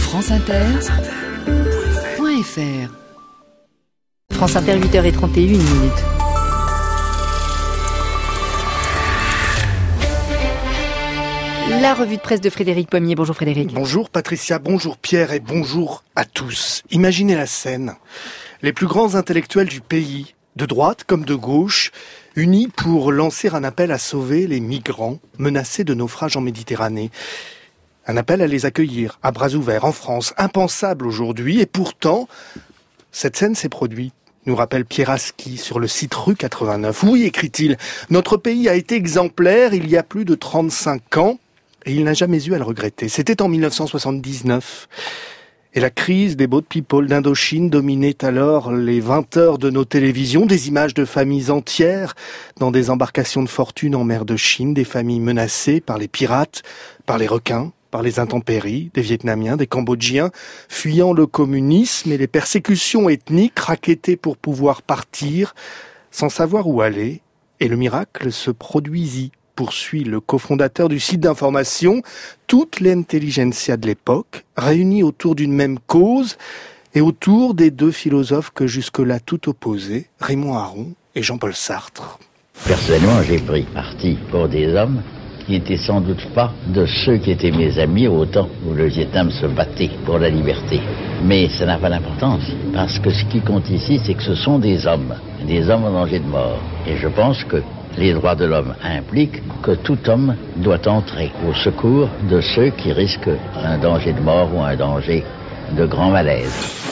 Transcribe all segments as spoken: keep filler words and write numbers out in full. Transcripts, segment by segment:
France Inter, point F R. France Inter, huit heures trente et une minutes. La revue de presse de Frédéric Pommier. Bonjour Frédéric. Bonjour Patricia, bonjour Pierre et bonjour à tous. Imaginez la scène. Les plus grands intellectuels du pays, de droite comme de gauche, unis pour lancer un appel à sauver les migrants menacés de naufrage en Méditerranée. Un appel à les accueillir à bras ouverts en France, impensable aujourd'hui, et pourtant, cette scène s'est produite, nous rappelle Pieraski sur le site Rue quatre-vingt-neuf. Oui, écrit-il, notre pays a été exemplaire il y a plus de trente-cinq ans, et il n'a jamais eu à le regretter. C'était en dix-neuf cent soixante-dix-neuf. Et la crise des boat people d'Indochine dominait alors les vingt heures de nos télévisions, des images de familles entières dans des embarcations de fortune en mer de Chine, des familles menacées par les pirates, par les requins, par les intempéries, des Vietnamiens, des Cambodgiens, fuyant le communisme et les persécutions ethniques, rackettés pour pouvoir partir, sans savoir où aller. Et le miracle se produisit, poursuit le cofondateur du site d'information, toute l'intelligentsia de l'époque, réunie autour d'une même cause et autour des deux philosophes que jusque-là tout opposaient, Raymond Aron et Jean-Paul Sartre. Personnellement, j'ai pris parti pour des hommes qui n'étaient sans doute pas de ceux qui étaient mes amis au temps où le Vietnam se battait pour la liberté. Mais ça n'a pas d'importance, parce que ce qui compte ici, c'est que ce sont des hommes, des hommes en danger de mort. Et je pense que les droits de l'homme impliquent que tout homme doit entrer au secours de ceux qui risquent un danger de mort ou un danger de grand malaise.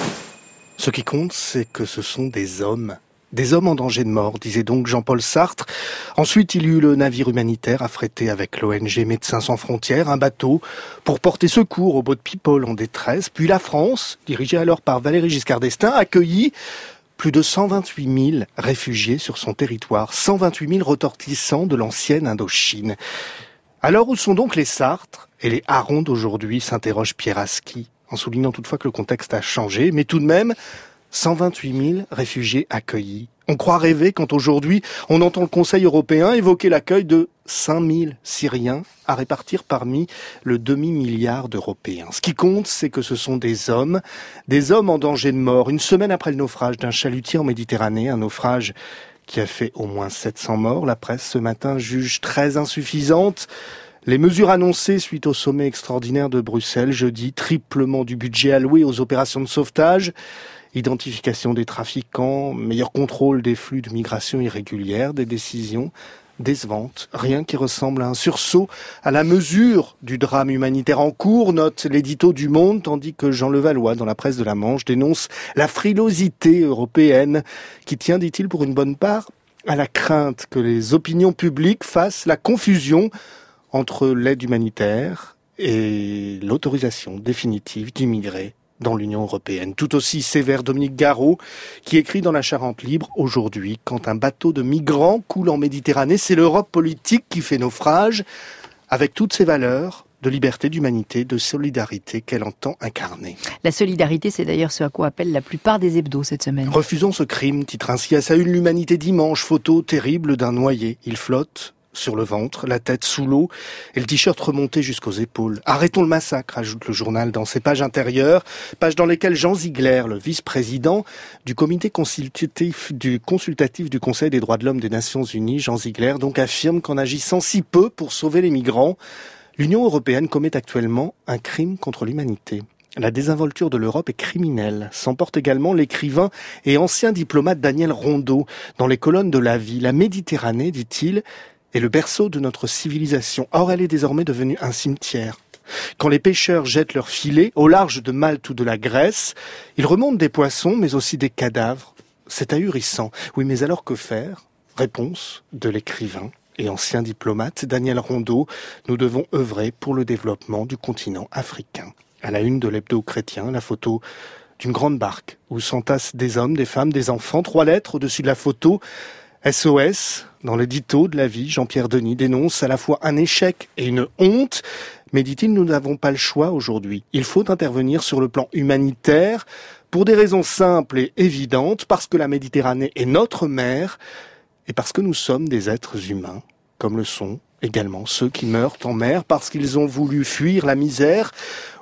Ce qui compte, c'est que ce sont des hommes. Des hommes en danger de mort, disait donc Jean-Paul Sartre. Ensuite, il y eut le navire humanitaire affrété avec l'O N G Médecins sans frontières, un bateau pour porter secours aux boat people en détresse. Puis la France, dirigée alors par Valéry Giscard d'Estaing, accueillit plus de cent vingt-huit mille réfugiés sur son territoire, cent vingt-huit mille ressortissants de l'ancienne Indochine. Alors où sont donc les Sartre et les Aron d'aujourd'hui, s'interroge Pieraski, en soulignant toutefois que le contexte a changé, mais tout de même cent vingt-huit mille réfugiés accueillis. On croit rêver quand aujourd'hui on entend le Conseil européen évoquer l'accueil de cinq mille Syriens à répartir parmi le demi-milliard d'Européens. Ce qui compte, c'est que ce sont des hommes, des hommes en danger de mort. Une semaine après le naufrage d'un chalutier en Méditerranée, un naufrage qui a fait au moins sept cents morts, la presse ce matin juge très insuffisante les mesures annoncées suite au sommet extraordinaire de Bruxelles jeudi, triplement du budget alloué aux opérations de sauvetage, identification des trafiquants, meilleur contrôle des flux de migration irrégulière, des décisions décevantes, rien qui ressemble à un sursaut à la mesure du drame humanitaire en cours, note l'édito du Monde, tandis que Jean Levallois, dans la presse de la Manche, dénonce la frilosité européenne qui tient, dit-il, pour une bonne part, à la crainte que les opinions publiques fassent la confusion entre l'aide humanitaire et l'autorisation définitive d'immigrer dans l'Union européenne. Tout aussi sévère Dominique Garot, qui écrit dans la Charente Libre aujourd'hui, quand un bateau de migrants coule en Méditerranée, c'est l'Europe politique qui fait naufrage, avec toutes ses valeurs de liberté, d'humanité, de solidarité qu'elle entend incarner. La solidarité, c'est d'ailleurs ce à quoi appellent la plupart des hebdos cette semaine. Refusons ce crime, titre ainsi à sa une l'Humanité dimanche, photo terrible d'un noyé. Il flotte sur le ventre, la tête sous l'eau et le t-shirt remonté jusqu'aux épaules. Arrêtons le massacre, ajoute le journal dans ses pages intérieures, pages dans lesquelles Jean Ziegler, le vice-président du comité consultatif du, consultatif du Conseil des droits de l'homme des Nations Unies, Jean Ziegler, donc affirme qu'en agissant si peu pour sauver les migrants, l'Union européenne commet actuellement un crime contre l'humanité. La désinvolture de l'Europe est criminelle, s'emporte également l'écrivain et ancien diplomate Daniel Rondeau dans les colonnes de La Vie. La Méditerranée, dit-il, est le berceau de notre civilisation. Or, elle est désormais devenue un cimetière. Quand les pêcheurs jettent leurs filets au large de Malte ou de la Grèce, ils remontent des poissons, mais aussi des cadavres. C'est ahurissant. Oui, mais alors que faire ? Réponse de l'écrivain et ancien diplomate Daniel Rondeau. Nous devons œuvrer pour le développement du continent africain. À la une de l'hebdo chrétien, la photo d'une grande barque où s'entassent des hommes, des femmes, des enfants. Trois lettres au-dessus de la photo. S O S, dans l'édito de La Vie, Jean-Pierre Denis dénonce à la fois un échec et une honte. Mais dit-il, nous n'avons pas le choix aujourd'hui. Il faut intervenir sur le plan humanitaire pour des raisons simples et évidentes, parce que la Méditerranée est notre mer et parce que nous sommes des êtres humains, comme le sont également ceux qui meurent en mer parce qu'ils ont voulu fuir la misère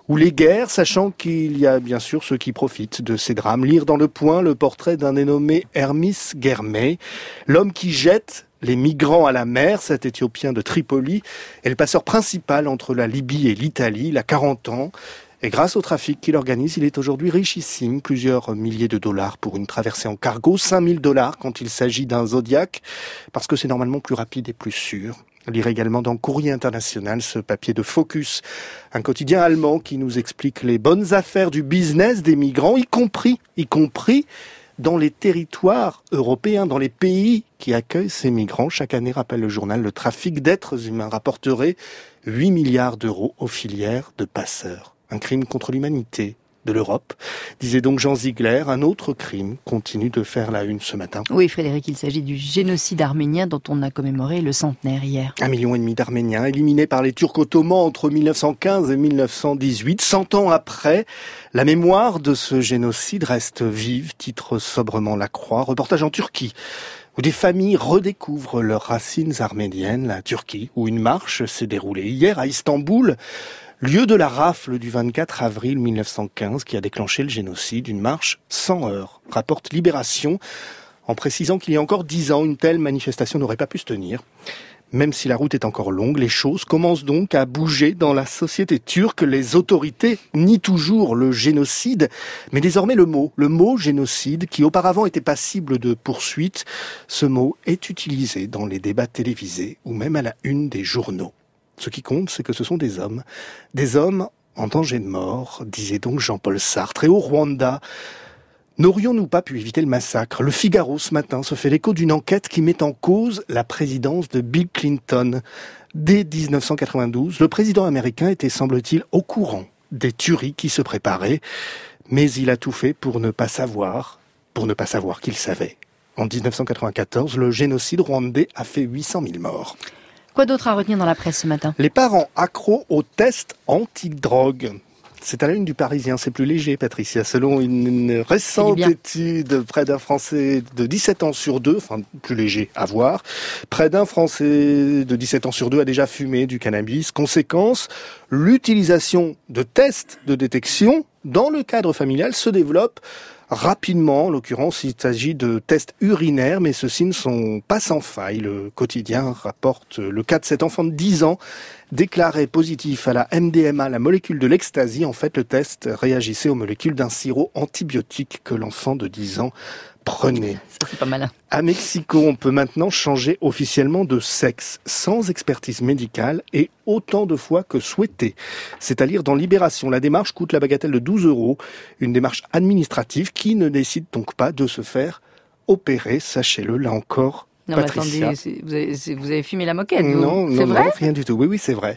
ou les guerres, sachant qu'il y a bien sûr ceux qui profitent de ces drames. Lire dans Le Point le portrait d'un dénommé Hermis Germay, l'homme qui jette les migrants à la mer. Cet Éthiopien de Tripoli est le passeur principal entre la Libye et l'Italie. Il a quarante ans. Et grâce au trafic qu'il organise, il est aujourd'hui richissime. Plusieurs milliers de dollars pour une traversée en cargo, cinq mille dollars quand il s'agit d'un Zodiac, parce que c'est normalement plus rapide et plus sûr. Lire également dans Courrier International ce papier de Focus, un quotidien allemand qui nous explique les bonnes affaires du business des migrants, y compris, y compris dans les territoires européens, dans les pays qui accueillent ces migrants. Chaque année, rappelle le journal, le trafic d'êtres humains rapporterait huit milliards d'euros aux filières de passeurs. Un crime contre l'humanité de l'Europe, disait donc Jean Ziegler. Un autre crime continue de faire la une ce matin. Oui, Frédéric, il s'agit du génocide arménien dont on a commémoré le centenaire hier. Un million et demi d'Arméniens éliminés par les Turcs ottomans entre mille neuf cent quinze et mille neuf cent dix-huit. Cent ans après, la mémoire de ce génocide reste vive, titre sobrement La Croix. Reportage en Turquie, où des familles redécouvrent leurs racines arméniennes. La Turquie, où une marche s'est déroulée hier à Istanbul, lieu de la rafle du vingt-quatre avril mille neuf cent quinze qui a déclenché le génocide. Une marche sans heurts, rapporte Libération, en précisant qu'il y a encore dix ans, une telle manifestation n'aurait pas pu se tenir. Même si la route est encore longue, les choses commencent donc à bouger dans la société turque. Les autorités nient toujours le génocide, mais désormais le mot, le mot génocide, qui auparavant était passible de poursuite, ce mot est utilisé dans les débats télévisés ou même à la une des journaux. Ce qui compte, c'est que ce sont des hommes, des hommes en danger de mort, disait donc Jean-Paul Sartre. Et au Rwanda, n'aurions-nous pas pu éviter le massacre ? Le Figaro, ce matin, se fait l'écho d'une enquête qui met en cause la présidence de Bill Clinton. Dès dix-neuf cent quatre-vingt-douze, le président américain était, semble-t-il, au courant des tueries qui se préparaient, mais il a tout fait pour ne pas savoir, pour ne pas savoir qu'il savait. En dix-neuf cent quatre-vingt-quatorze, le génocide rwandais a fait huit cent mille morts. Quoi d'autre à retenir dans la presse ce matin ? Les parents accros aux tests anti-drogue. C'est à la une du Parisien, c'est plus léger, Patricia. Selon une récente étude, près d'un Français de dix-sept ans sur deux, enfin plus léger à voir, près d'un Français de dix-sept ans sur deux a déjà fumé du cannabis. Conséquence, l'utilisation de tests de détection dans le cadre familial se développe rapidement. En l'occurrence, il s'agit de tests urinaires, mais ceux-ci ne sont pas sans faille. Le quotidien rapporte le cas de cet enfant de dix ans déclaré positif à la M D M A, la molécule de l'ecstasy. En fait, le test réagissait aux molécules d'un sirop antibiotique que l'enfant de dix ans prenait. Ça, c'est pas malin. À Mexico, on peut maintenant changer officiellement de sexe, sans expertise médicale et autant de fois que souhaité. C'est à lire dans Libération. La démarche coûte la bagatelle de douze euros. Une démarche administrative qui ne décide donc pas de se faire opérer. Sachez-le, là encore, non, mais Patricia. attendez, vous avez, vous avez fumé la moquette, vous. Non, c'est non, vrai non, rien du tout. Oui, oui, c'est vrai.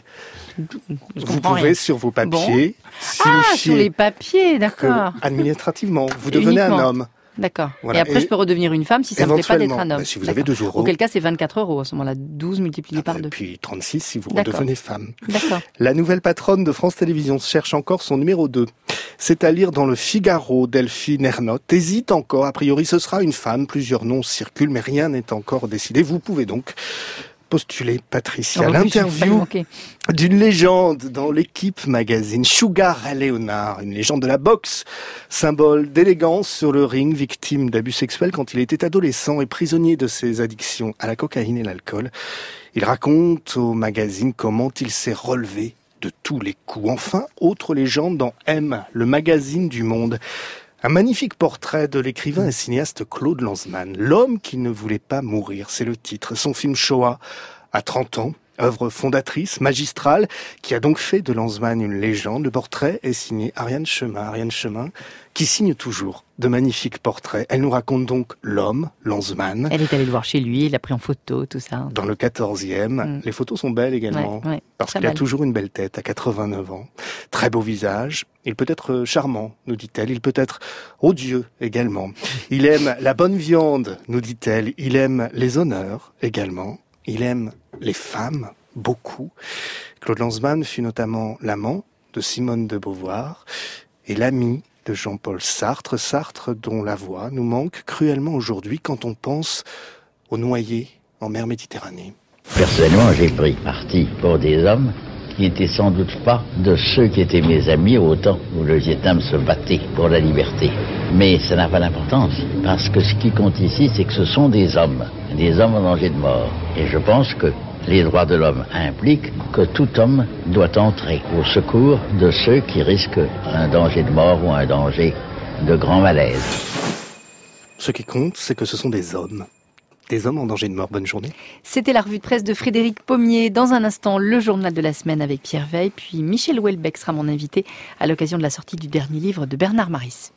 Je vous pouvez, rien. sur vos papiers, bon. Ah, sur les papiers, d'accord. Administrativement, vous devenez Uniquement. un homme. D'accord. Voilà. Et après, Et je peux redevenir une femme si ça ne me plaît pas d'être un homme. Bah, si vous avez deux euros. Auquel cas, c'est vingt-quatre euros à ce moment-là. douze multiplié Ah, par deux. Et puis trente-six si vous D'accord. redevenez femme. D'accord. La nouvelle patronne de France Télévisions cherche encore son numéro deux. C'est à lire dans le Figaro. Delphine Ernotte hésite encore. A priori, ce sera une femme. Plusieurs noms circulent, mais rien n'est encore décidé. Vous pouvez donc postuler, Patricia. Oh, L'interview d'une légende dans l'Équipe magazine, Sugar Ray Leonard, une légende de la boxe, symbole d'élégance sur le ring, victime d'abus sexuels quand il était adolescent et prisonnier de ses addictions à la cocaïne et l'alcool. Il raconte au magazine comment il s'est relevé de tous les coups. Enfin, autre légende dans M, le magazine du Monde. Un magnifique portrait de l'écrivain et cinéaste Claude Lanzmann. L'homme qui ne voulait pas mourir, c'est le titre. Son film Shoah, à trente ans, œuvre fondatrice, magistrale, qui a donc fait de Lanzmann une légende. Le portrait est signé Ariane Chemin. Ariane Chemin, qui signe toujours de magnifiques portraits. Elle nous raconte donc l'homme, Lanzmann. Elle est allée le voir chez lui, il l'a pris en photo, tout ça. Dans le quatorzième. Mm. Les photos sont belles également. Ouais, ouais, parce qu'il a toujours une belle tête à quatre-vingt-neuf ans. Très beau visage. Il peut être charmant, nous dit-elle. Il peut être odieux également. Il aime la bonne viande, nous dit-elle. Il aime les honneurs également. Il aime les femmes, beaucoup. Claude Lanzmann fut notamment l'amant de Simone de Beauvoir et l'ami de Jean-Paul Sartre. Sartre dont la voix nous manque cruellement aujourd'hui quand on pense aux noyés en mer Méditerranée. Personnellement, j'ai pris parti pour des hommes qui n'étaient sans doute pas de ceux qui étaient mes amis au temps où le Vietnam se battait pour la liberté. Mais ça n'a pas d'importance, parce que ce qui compte ici, c'est que ce sont des hommes, des hommes en danger de mort. Et je pense que les droits de l'homme impliquent que tout homme doit entrer au secours de ceux qui risquent un danger de mort ou un danger de grand malaise. Ce qui compte, c'est que ce sont des hommes. Des hommes en danger de mort. Bonne journée. C'était la revue de presse de Frédéric Pommier. Dans un instant, le journal de la semaine avec Pierre Veil. Puis Michel Houellebecq sera mon invité à l'occasion de la sortie du dernier livre de Bernard Maris.